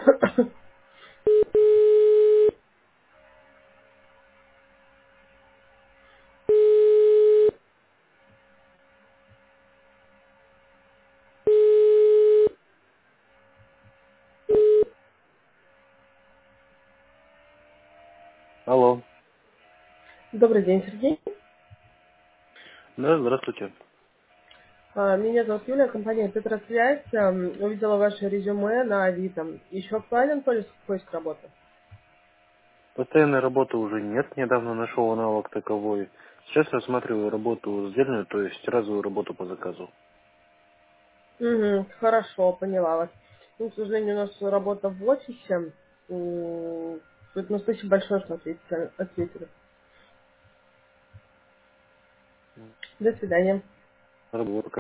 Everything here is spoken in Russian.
Алло. Добрый день, Сергей. Да, здравствуйте. Меня зовут Юлия, компания Петросвязь. Увидела ваше резюме на Авито. Еще актуален поиск работы? Постоянной работы уже нет. Недавно нашел аналог таковой. Сейчас рассматриваю работу сдельную, то есть разовую работу по заказу. Угу, хорошо, поняла вас. Ну, к сожалению, у нас работа в офисе. Ну, спасибо большое, что ответили. До свидания. Работа